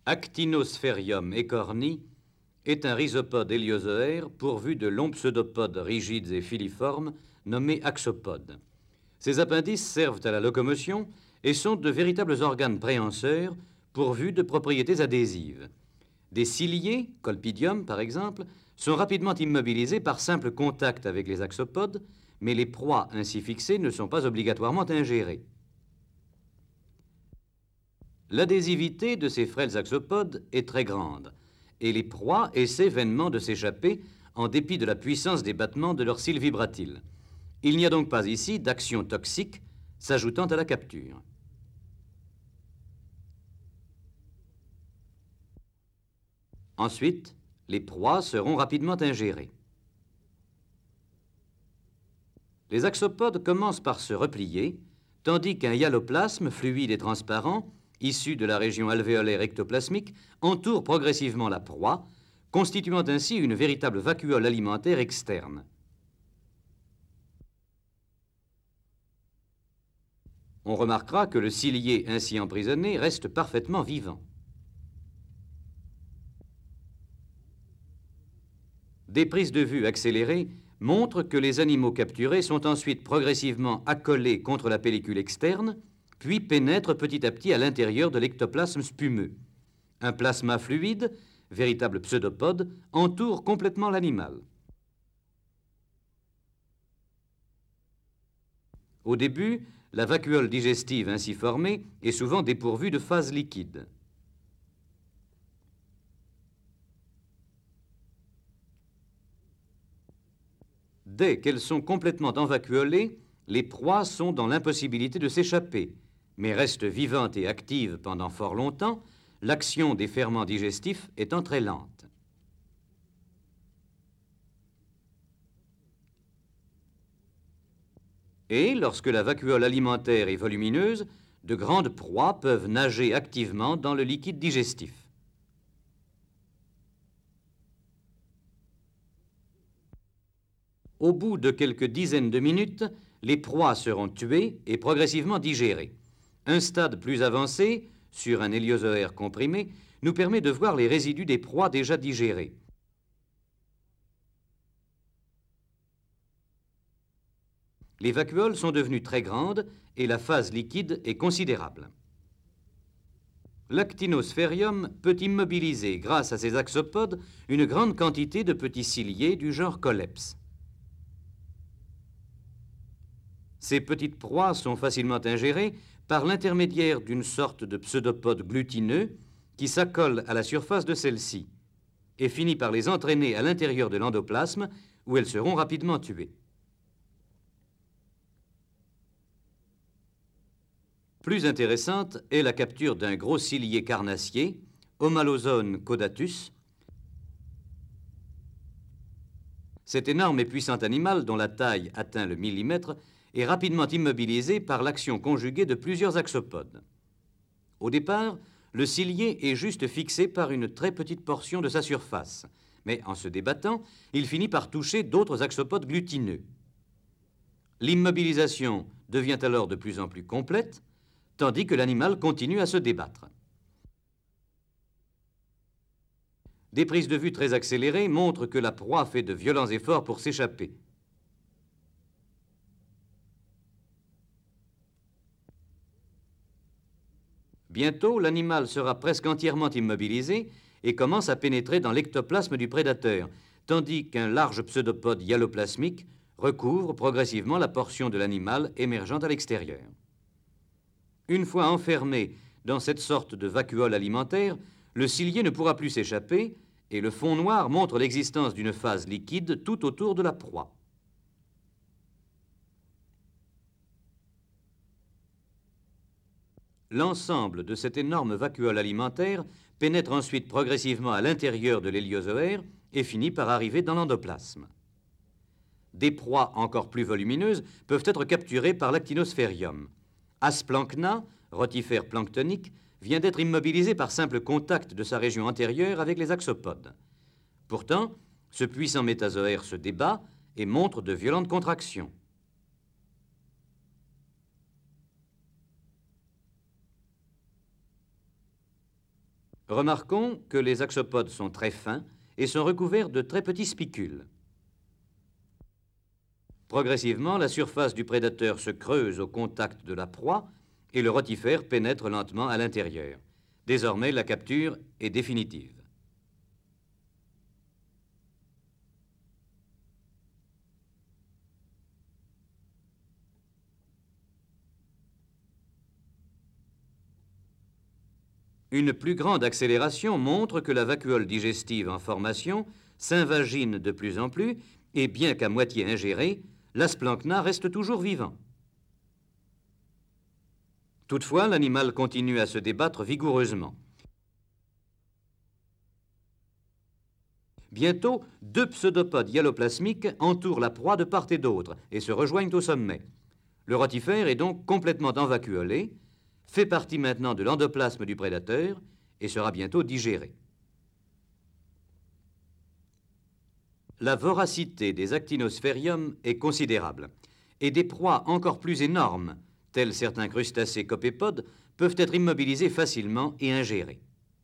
Actinospherium ecorni est un rhizopode héliozoaire pourvu de longs pseudopodes rigides et filiformes nommés axopodes. Ces appendices servent à la locomotion et sont de véritables organes préhenseurs pourvus de propriétés adhésives. Des ciliés, colpidium par exemple, sont rapidement immobilisés par simple contact avec les axopodes, mais les proies ainsi fixées ne sont pas obligatoirement ingérées. L'adhésivité de ces frêles axopodes est très grande, et les proies essaient vainement de s'échapper en dépit de la puissance des battements de leurs cils vibratiles. Il n'y a donc pas ici d'action toxique s'ajoutant à la capture. Ensuite, les proies seront rapidement ingérées. Les axopodes commencent par se replier, tandis qu'un hyaloplasme fluide et transparent, issu de la région alvéolaire ectoplasmique, entoure progressivement la proie, constituant ainsi une véritable vacuole alimentaire externe. On remarquera que le cilié ainsi emprisonné reste parfaitement vivant. Des prises de vue accélérées montrent que les animaux capturés sont ensuite progressivement accolés contre la pellicule externe, puis pénètrent petit à petit à l'intérieur de l'ectoplasme spumeux. Un plasma fluide, véritable pseudopode, entoure complètement l'animal. Au début, la vacuole digestive ainsi formée est souvent dépourvue de phase liquide. Dès qu'elles sont complètement envacuolées, les proies sont dans l'impossibilité de s'échapper, mais restent vivantes et actives pendant fort longtemps, l'action des ferments digestifs étant très lente. Et lorsque la vacuole alimentaire est volumineuse, de grandes proies peuvent nager activement dans le liquide digestif. Au bout de quelques dizaines de minutes, les proies seront tuées et progressivement digérées. Un stade plus avancé, sur un héliozoaire comprimé, nous permet de voir les résidus des proies déjà digérées. Les vacuoles sont devenues très grandes et la phase liquide est considérable. L'actinospherium peut immobiliser, grâce à ses axopodes, une grande quantité de petits ciliés du genre Coleps. Ces petites proies sont facilement ingérées par l'intermédiaire d'une sorte de pseudopode glutineux qui s'accole à la surface de celle-ci et finit par les entraîner à l'intérieur de l'endoplasme où elles seront rapidement tuées. Plus intéressante est la capture d'un gros cilié carnassier, Homalozone caudatus. Cet énorme et puissant animal, dont la taille atteint le millimètre, est rapidement immobilisé par l'action conjuguée de plusieurs axopodes. Au départ, le cilié est juste fixé par une très petite portion de sa surface, mais en se débattant, il finit par toucher d'autres axopodes glutineux. L'immobilisation devient alors de plus en plus complète, tandis que l'animal continue à se débattre. Des prises de vue très accélérées montrent que la proie fait de violents efforts pour s'échapper. Bientôt, l'animal sera presque entièrement immobilisé et commence à pénétrer dans l'ectoplasme du prédateur, tandis qu'un large pseudopode hyaloplasmique recouvre progressivement la portion de l'animal émergeant à l'extérieur. Une fois enfermé dans cette sorte de vacuole alimentaire, le cilié ne pourra plus s'échapper et le fond noir montre l'existence d'une phase liquide tout autour de la proie. L'ensemble de cette énorme vacuole alimentaire pénètre ensuite progressivement à l'intérieur de l'héliozoaire et finit par arriver dans l'endoplasme. Des proies encore plus volumineuses peuvent être capturées par l'actinospherium. Asplankna, rotifère planctonique, vient d'être immobilisé par simple contact de sa région antérieure avec les axopodes. Pourtant, ce puissant métazoaire se débat et montre de violentes contractions. Remarquons que les axopodes sont très fins et sont recouverts de très petits spicules. Progressivement, la surface du prédateur se creuse au contact de la proie et le rotifère pénètre lentement à l'intérieur. Désormais, la capture est définitive. Une plus grande accélération montre que la vacuole digestive en formation s'invagine de plus en plus et bien qu'à moitié ingéré, l'asplancna reste toujours vivant. Toutefois, l'animal continue à se débattre vigoureusement. Bientôt, 2 pseudopodes hyaloplasmiques entourent la proie de part et d'autre et se rejoignent au sommet. Le rotifère est donc complètement envacuolé, fait partie maintenant de l'endoplasme du prédateur et sera bientôt digéré. La voracité des actinosphériums est considérable et des proies encore plus énormes, tels certains crustacés copépodes, peuvent être immobilisés facilement et ingérés.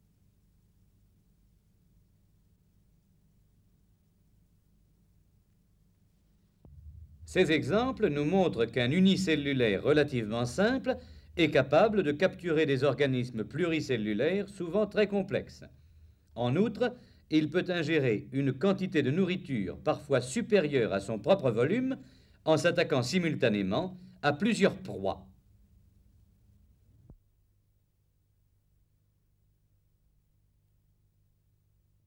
Ces exemples nous montrent qu'un unicellulaire relativement simple est capable de capturer des organismes pluricellulaires souvent très complexes. En outre, il peut ingérer une quantité de nourriture parfois supérieure à son propre volume en s'attaquant simultanément à plusieurs proies.